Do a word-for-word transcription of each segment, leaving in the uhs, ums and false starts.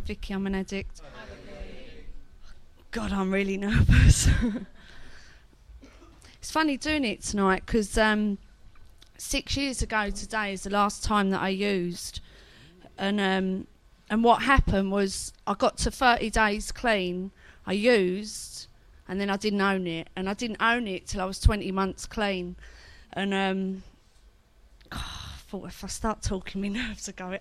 Vicky, I'm an addict. God, I'm really nervous. It's funny doing it tonight because um, six years ago today is the last time that I used. And um, and what happened was I got to thirty days clean, I used, and then I didn't own it. And I didn't own it till I was twenty months clean. And um, oh, I thought if I start talking, my nerves are going.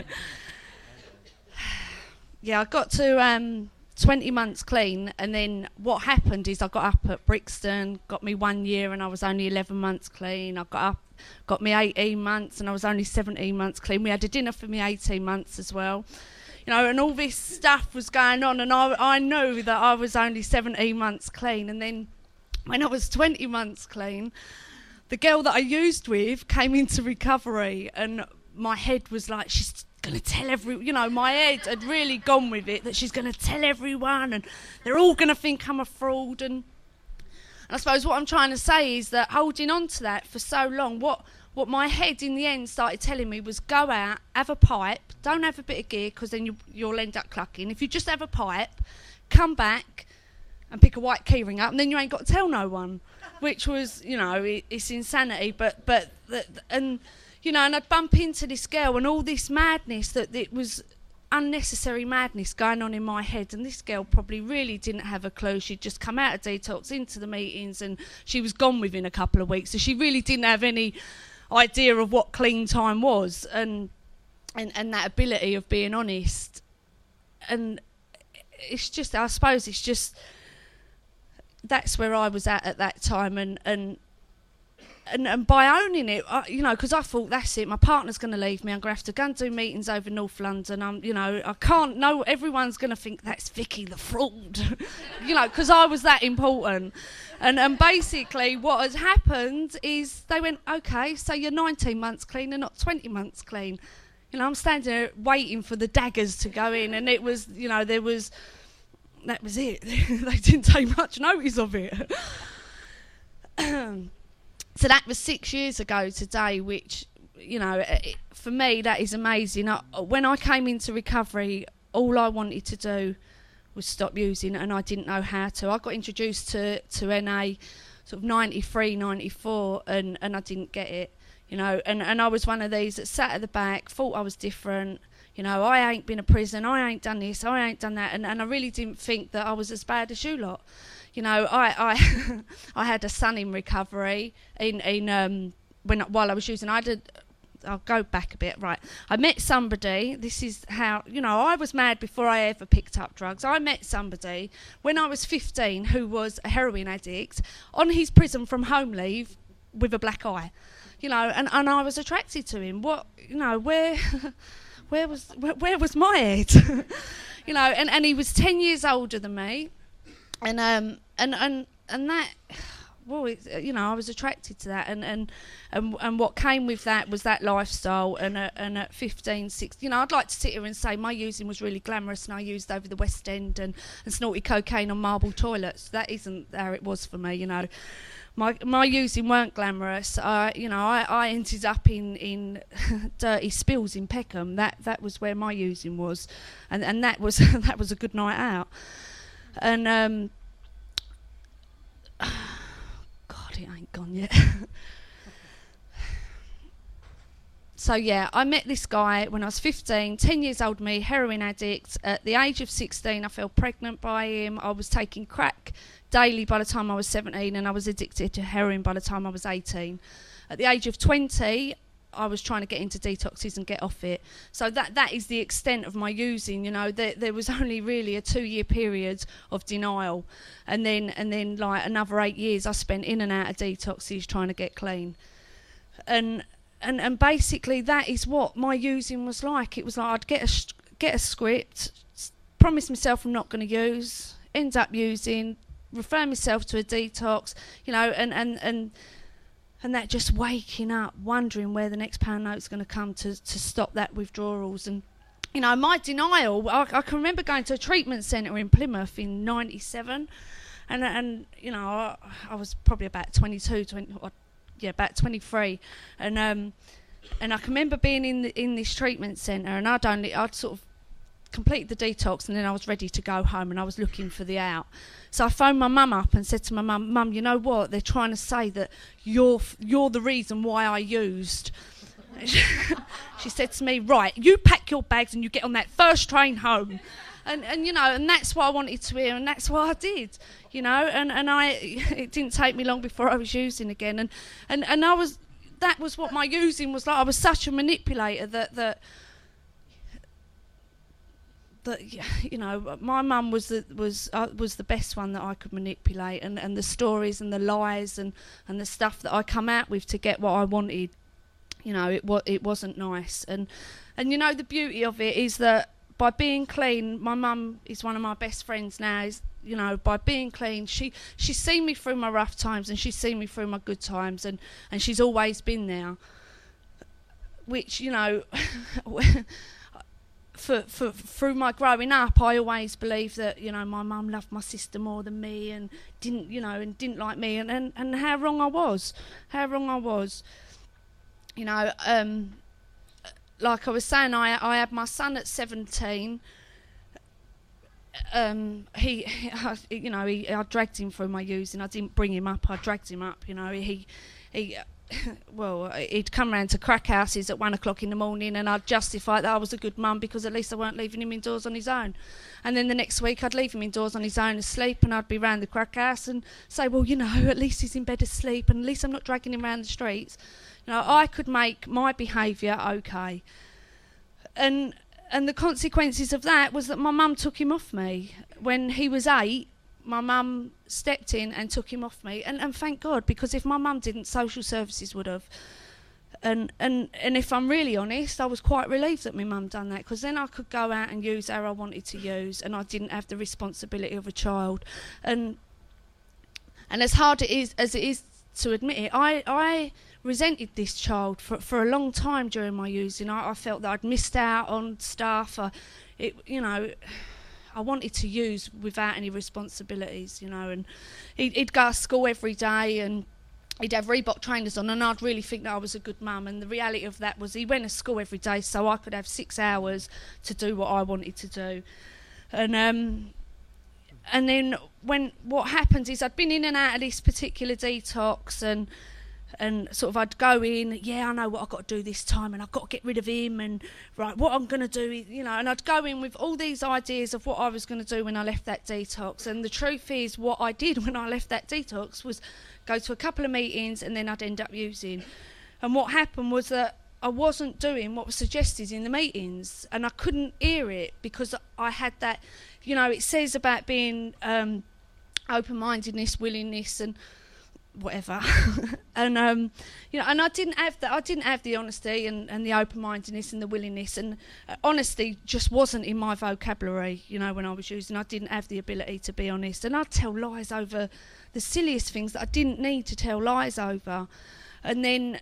Yeah, I got to um, twenty months clean, and then what happened is I got up at Brixton, got me one year, and I was only eleven months clean. I got up, got me eighteen months, and I was only seventeen months clean. We had a dinner for me eighteen months as well. You know, and all this stuff was going on, and I, I knew that I was only seventeen months clean. And then when I was twenty months clean, the girl that I used with came into recovery, and my head was like, she's going to tell every, you know, my head had really gone with it, that she's going to tell everyone, and they're all going to think I'm a fraud. And, and I suppose what I'm trying to say is that holding on to that for so long, what what my head in the end started telling me was go out, have a pipe, don't have a bit of gear because then you, you'll end up clucking. If you just have a pipe, come back and pick a white key ring up, and then you ain't got to tell no one, which was, you know, it, it's insanity. But, but the, and... You know, and I'd bump into this girl and all this madness, that it was unnecessary madness going on in my head. And this girl probably really didn't have a clue. She'd just come out of detox into the meetings, and she was gone within a couple of weeks. So she really didn't have any idea of what clean time was, and and, and that ability of being honest. And it's just, I suppose it's just, that's where I was at at that time. And, and And, and by owning it, I, you know, because I thought, that's it, my partner's going to leave me, I'm going to have to go and do meetings over North London, I'm, you know, I can't, no, everyone's going to think that's Vicky the fraud, you know, because I was that important. And, and basically what has happened is they went, OK, so you're nineteen months clean and not twenty months clean. You know, I'm standing there waiting for the daggers to go in, and it was, you know, there was, that was it. They didn't take much notice of it. So that was six years ago today, which, you know, it, for me, that is amazing. I, when I came into recovery, all I wanted to do was stop using, and I didn't know how to. I got introduced to, to N A sort of ninety-three, ninety-four, and, and I didn't get it, you know. And, and I was one of these that sat at the back, thought I was different. You know, I ain't been to prison, I ain't done this, I ain't done that. And, and I really didn't think that I was as bad as you lot. You know, I I, I had a son in recovery in in um when while I was using. I did. I'll go back a bit. Right, I met somebody. This is how, you know, I was mad before I ever picked up drugs. I met somebody when I was fifteen who was a heroin addict on his prison from home leave with a black eye. You know, and, and I was attracted to him. What, you know, where where was where, where was my head? You know, and, and he was ten years older than me. And um and, and and that, well, it, you know, I was attracted to that, and and, and and what came with that was that lifestyle. And at, and at fifteen, sixteen, you know, I'd like to sit here and say my using was really glamorous, and I used over the West End and, and snorted cocaine on marble toilets. That isn't how it was for me, you know. My my using weren't glamorous. I, you know, I, I ended up in, in dirty spills in Peckham. That that was where my using was, and and that was that was a good night out. And um, God, it ain't gone yet. So yeah, I met this guy when I was fifteen, ten years old me, heroin addict. At the age of sixteen, I fell pregnant by him. I was taking crack daily by the time I was seventeen, and I was addicted to heroin by the time I was eighteen. At the age of twenty, I was trying to get into detoxes and get off it. So that that is the extent of my using. You know, there, there was only really a two-year period of denial, and then and then like another eight years I spent in and out of detoxes trying to get clean. And and and basically that is what my using was like. It was like I'd get a get a script, promise myself I'm not going to use, end up using, refer myself to a detox, you know, and and and. And that just waking up, wondering where the next pound note's going to come to, to stop that withdrawals. And, you know, my denial, I, I can remember going to a treatment centre in Plymouth in ninety-seven. And, and you know, I, I was probably about twenty-two, twenty, or, yeah, about twenty-three. And um, and I can remember being in the, in this treatment centre, and I'd only, I'd sort of completed the detox, and then I was ready to go home, and I was looking for the out. So I phoned my mum up and said to my mum, Mum, you know what? They're trying to say that you're f- you're the reason why I used. She said to me, right, you pack your bags and you get on that first train home. And, and you know, and that's what I wanted to hear, and that's what I did, you know, and, and I, it didn't take me long before I was using again, and, and, and I was, that was what my using was like. I was such a manipulator that, that, that you know, my mum was the, was, uh, was the best one that I could manipulate, and, and the stories and the lies and, and the stuff that I come out with to get what I wanted, you know, it, wa- it wasn't nice, and, and you know, the beauty of it is that by being clean, my mum is one of my best friends now. Is, you know, by being clean, she she's seen me through my rough times, and she's seen me through my good times, and, and she's always been there. Which, you know, for for through my growing up, I always believed that, you know, my mum loved my sister more than me, and didn't, you know, and didn't like me, and, and, and how wrong I was, how wrong I was, you know. Um, Like I was saying, I I had my son at seventeen. Um, he, he, you know, he, I dragged him through my using. I didn't bring him up. I dragged him up. You know, he, he, well, he'd come round to crack houses at one o'clock in the morning, and I'd justify that I was a good mum because at least I weren't leaving him indoors on his own. And then the next week I'd leave him indoors on his own asleep, and I'd be round the crack house and say, well, you know, at least he's in bed asleep, and at least I'm not dragging him around the streets. You know, I could make my behaviour okay. And and the consequences of that was that my mum took him off me. When he was eight, my mum stepped in and took him off me. And, and thank God, because if my mum didn't, social services would have. And, and, and if I'm really honest, I was quite relieved that my mum done that, because then I could go out and use how I wanted to use, and I didn't have the responsibility of a child. And and as hard it is as it is to admit it, I... I resented this child for for a long time during my using. I, I felt that I'd missed out on stuff. I, it, you know, I wanted to use without any responsibilities, you know. And he'd, he'd go to school every day, and he'd have Reebok trainers on, and I'd really think that I was a good mum. And the reality of that was he went to school every day so I could have six hours to do what I wanted to do. And um, and then when what happened is I'd been in and out of this particular detox, and and sort of I'd go in, yeah, I know what I've got to do this time, and I've got to get rid of him, and right, what I'm going to do is, you know, and I'd go in with all these ideas of what I was going to do when I left that detox. And the truth is, what I did when I left that detox was go to a couple of meetings, and then I'd end up using. And what happened was that I wasn't doing what was suggested in the meetings, and I couldn't hear it because I had that, you know, it says about being um, open-mindedness, willingness, and whatever. and um you know, and I didn't have that I didn't have the honesty and, and the open-mindedness and the willingness, and uh, honesty just wasn't in my vocabulary, you know, when I was using. I didn't have the ability to be honest, and I'd tell lies over the silliest things that I didn't need to tell lies over. And then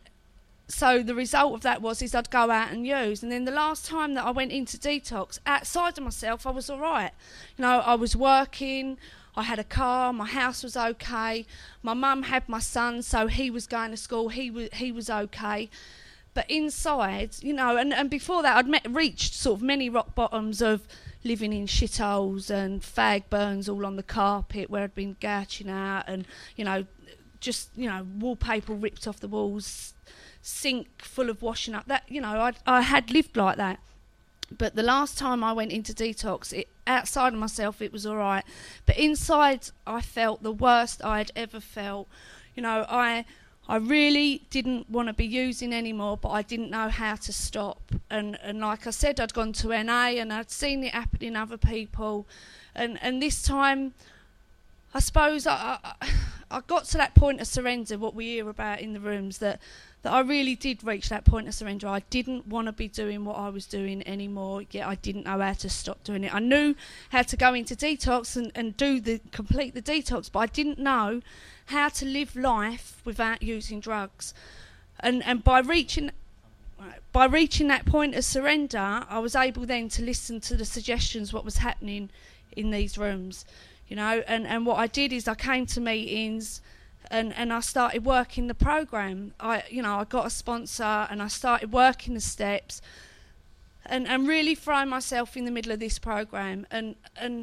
so the result of that was is I'd go out and use. And then the last time that I went into detox, outside of myself, I was all right. You know, I was working, I had a car, my house was okay, my mum had my son, so he was going to school, he was he was okay. But inside, you know, and, and before that I'd met, reached sort of many rock bottoms of living in shitholes and fag burns all on the carpet where I'd been gouching out, and, you know, just, you know, wallpaper ripped off the walls, sink full of washing up. That, you know, I I had lived like that. But the last time I went into detox, it, outside of myself, it was all right. But inside, I felt the worst I'd ever felt. You know, I I really didn't want to be using anymore, but I didn't know how to stop. And, and like I said, I'd gone to N A, and I'd seen it happen in other people. And, and this time, I suppose I, I, I got to that point of surrender, what we hear about in the rooms, that that I really did reach that point of surrender. I didn't want to be doing what I was doing anymore, yet I didn't know how to stop doing it. I knew how to go into detox and, and do the complete the detox, but I didn't know how to live life without using drugs. And and by reaching by reaching that point of surrender, I was able then to listen to the suggestions, what was happening in these rooms, you know. And, and what I did is I came to meetings, And, and I started working the program. I, you know, I got a sponsor, and I started working the steps. and, and really throw myself in the middle of this program. And and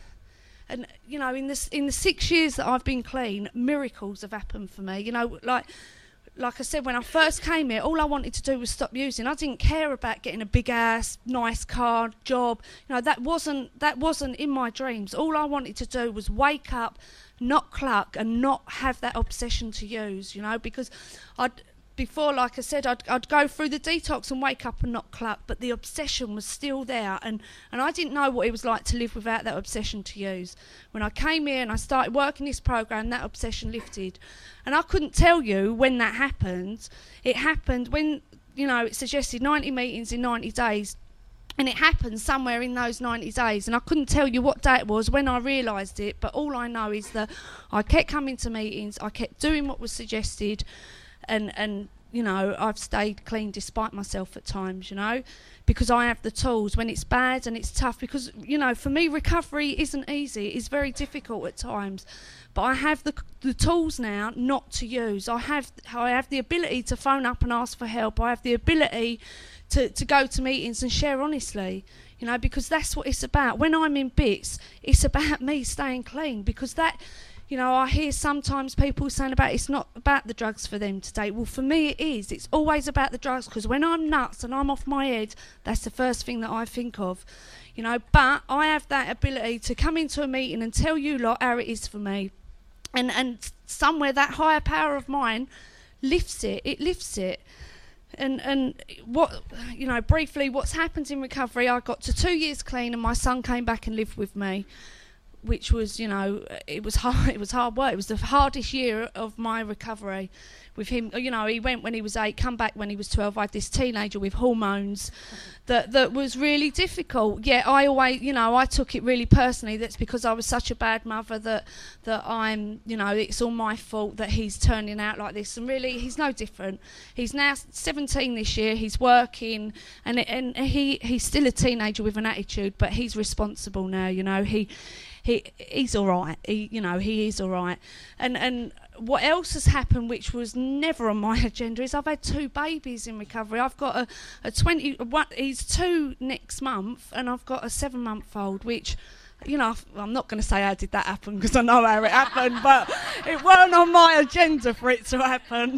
and you know, in this in the six years that I've been clean, miracles have happened for me. You know, like like I said, when I first came here, all I wanted to do was stop using. I didn't care about getting a big house, nice car, job. You know, that wasn't that wasn't in my dreams. All I wanted to do was wake up, not cluck, and not have that obsession to use. You know, because I'd before, like I said, I'd, I'd go through the detox and wake up and not cluck, but the obsession was still there, and, and I didn't know what it was like to live without that obsession to use. When I came here and I started working this program, that obsession lifted. And I couldn't tell you when that happened. It happened when, you know, it suggested ninety meetings in ninety days, and it happened somewhere in those ninety days, and I couldn't tell you what day it was when I realised it, but all I know is that I kept coming to meetings, I kept doing what was suggested, and and you know, I've stayed clean despite myself at times, you know, because I have the tools when it's bad and it's tough. Because, you know, for me, recovery isn't easy. It's very difficult at times, but I have the the tools now not to use. I have I have the ability to phone up and ask for help. I have the ability to, to go to meetings and share honestly, you know, because that's what it's about. When I'm in bits, it's about me staying clean, because that, you know, I hear sometimes people saying about it's not about the drugs for them today. Well, for me it is. It's always about the drugs, because when I'm nuts and I'm off my head, that's the first thing that I think of, you know. But I have that ability to come into a meeting and tell you lot how it is for me, and and somewhere that higher power of mine lifts it. It lifts it. And and what, you know, briefly, what's happened in recovery, I got to two years clean and my son came back and lived with me, which was, you know, it was hard. It was hard work. It was the hardest year of my recovery with him. You know, he went when he was eight, come back when he was twelve. I had this teenager with hormones that that was really difficult. Yeah, I always, you know, I took it really personally. That's because I was such a bad mother that that I'm, you know, it's all my fault that he's turning out like this. And really, he's no different. He's now seventeen this year. He's working, and and he he's still a teenager with an attitude, but he's responsible now. You know, he. He he's all right. He you know he is all right. And and what else has happened, which was never on my agenda, is I've had two babies in recovery. I've got a a twenty. What he's two next month, and I've got a seven month old, which, you know, I'm not going to say how did that happen, because I know how it happened, but it weren't on my agenda for it to happen.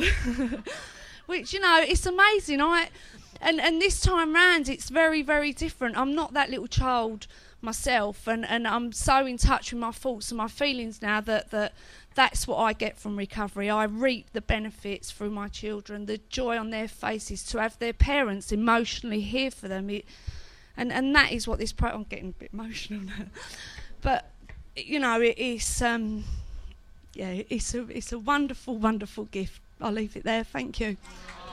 Which, you know, it's amazing. I and and this time round, it's very very different. I'm not that little child myself, and, and I'm so in touch with my thoughts and my feelings now that, that that's what I get from recovery. I reap the benefits through my children, the joy on their faces, to have their parents emotionally here for them. It, and, and that is what this pro- I'm getting a bit emotional now. But, you know, it is, um, yeah, it's a, it's a wonderful, wonderful gift. I'll leave it there. Thank you.